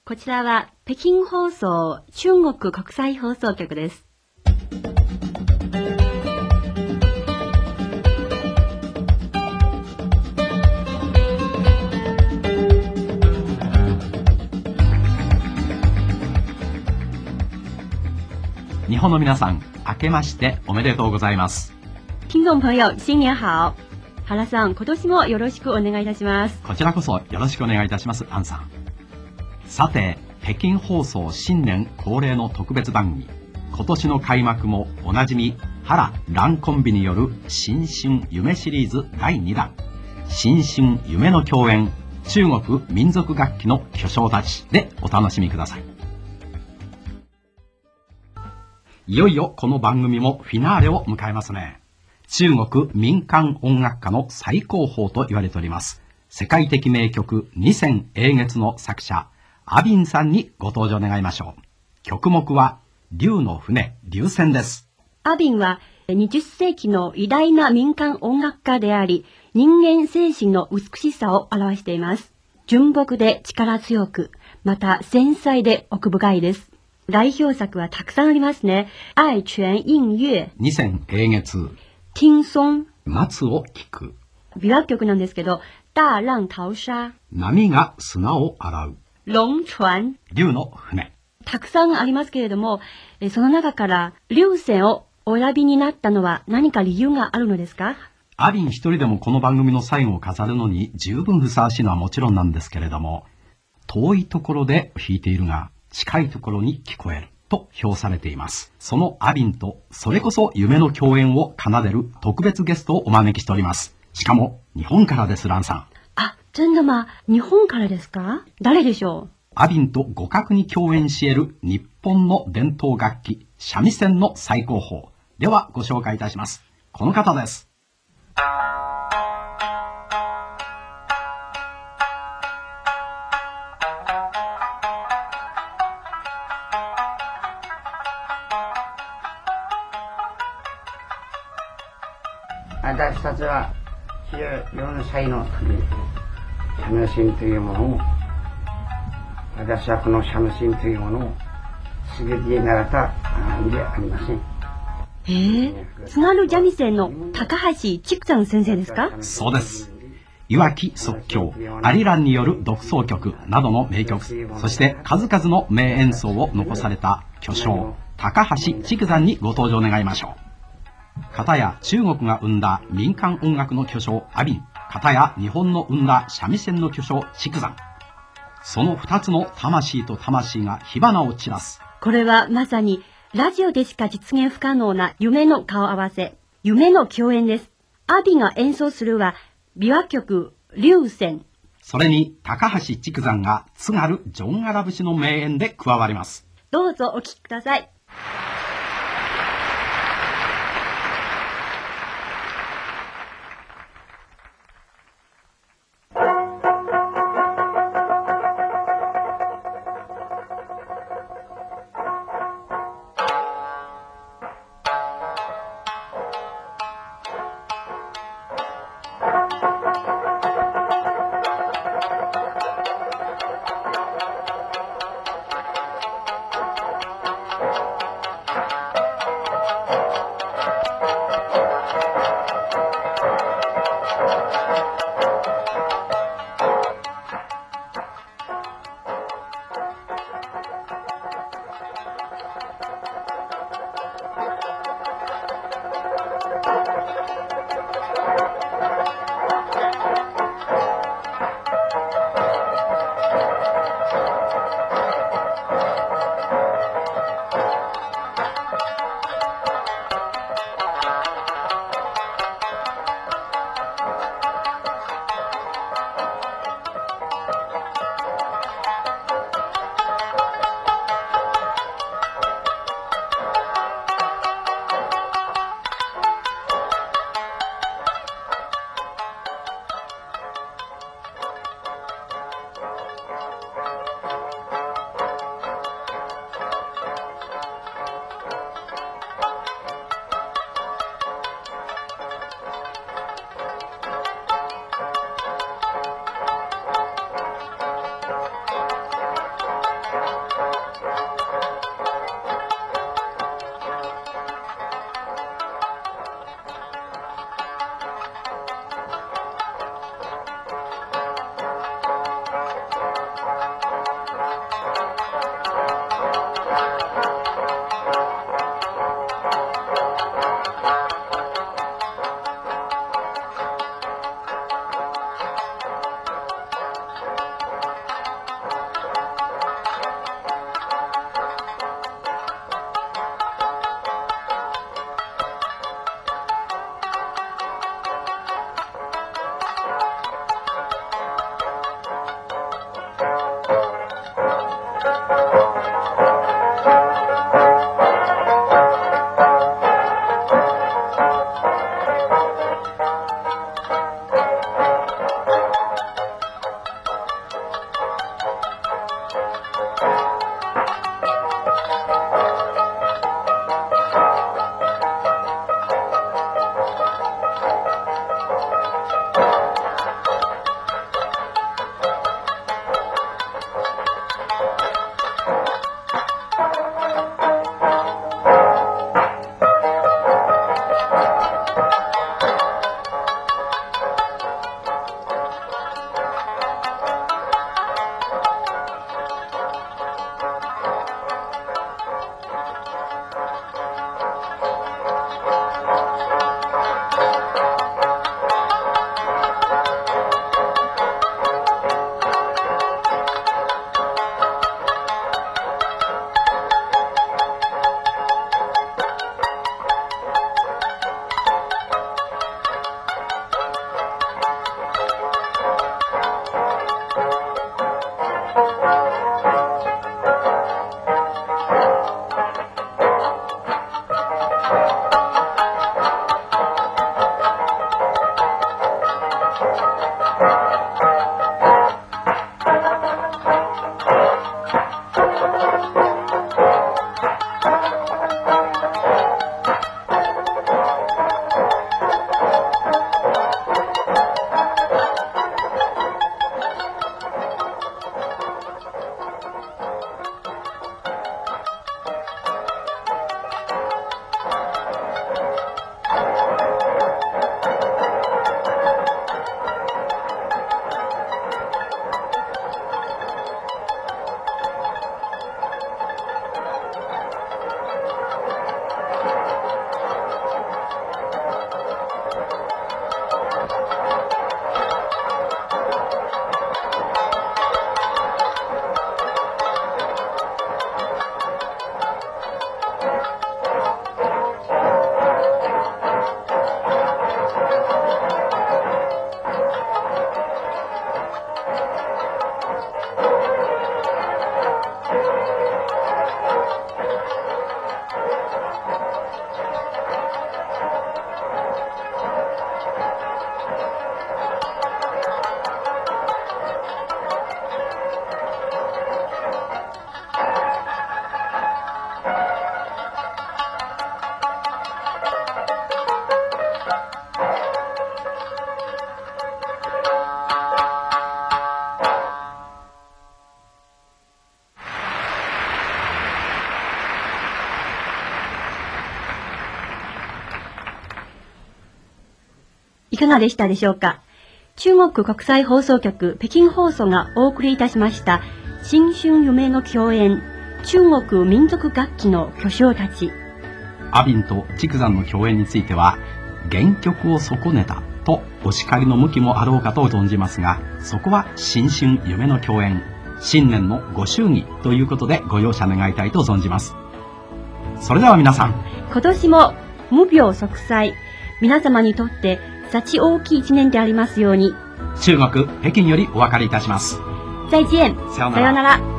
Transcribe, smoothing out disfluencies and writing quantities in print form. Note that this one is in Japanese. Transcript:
こちらは北京放送中国国際放送局です。 日本の皆さん、明けましておめでとうございます。 听众朋友、新年好。原さん、今年もよろしくお願いいたします。 こちらこそよろしくお願いいたします、アンさん。さて、北京放送新年恒例の特別番組、今年の開幕もおなじみ原蘭コンビによる新春夢シリーズ第2弾、新春夢の共演中国民族楽器の巨匠たちでお楽しみください。いよいよこの番組もフィナーレを迎えますね。中国民間音楽家の最高峰と言われております、世界的名曲二千英傑の作者阿敏さんにご登場願いましょう。曲目は竜の船、竜船です。 阿敏は20世紀の偉大な民間音楽家であり、人間精神の美しさを表しています。純朴で力強く、また繊細で奥深いです。代表作はたくさんありますね。愛泉映月、 二千英傑、 听松、 松を聞く、 琵琶曲なんですけど、大浪淘沙、 波が砂を洗う、 龍船、 竜の船。 たくさんありますけれども、その中から竜船をお選びになったのは何か理由があるのですか？ 阿敏一人でもこの番組の最後を飾るのに十分ふさわしいのはもちろんなんですけれども、遠いところで弾いているが近いところに聞こえると評されています。その阿敏とそれこそ夢の共演を奏でる特別ゲストをお招きしております。しかも日本からです、蘭さん。 あ、真的吗？日本からですか？誰でしょう？ 阿敏と互角に共演し得る日本の伝統楽器三味線の最高峰ではご紹介いたします。この方です。 私たちは14歳の時に三味線というものを、私はこの三味線というものをすべて習ったんでありません。 津軽三味線の高橋竹山先生ですか？ そうです。いわき即興、アリランによる独奏曲などの名曲、そして数々の名演奏を残された巨匠高橋竹山にご登場願いましょう。片や中国が生んだ民間音楽の巨匠阿敏、片や日本の生んだ三味線の巨匠竹山、その2つの魂と魂が火花を散らす。 これはまさにラジオでしか実現不可能な夢の顔合わせ、夢の共演です。阿敏が演奏するは琵琶曲竜船、 それに高橋竹山が津軽ジョンアラ節の名演で加わります。 どうぞお聴きください。 かがでしたでしょうか。中国国際放送局北京放送がお送りいたしました新春夢の共演、中国民族楽器の巨匠たち。 阿鼻と竹山の共演については、原曲を損ねたとお叱りの向きもあろうかと存じますが、そこは新春夢の共演、新年のご祝儀ということでご容赦願いたいと存じます。それでは皆さん、 今年も無病息災、皆様にとって幸大きい一年でありますように。 中国北京よりお別れいたします。 再见。 さようなら。 さようなら。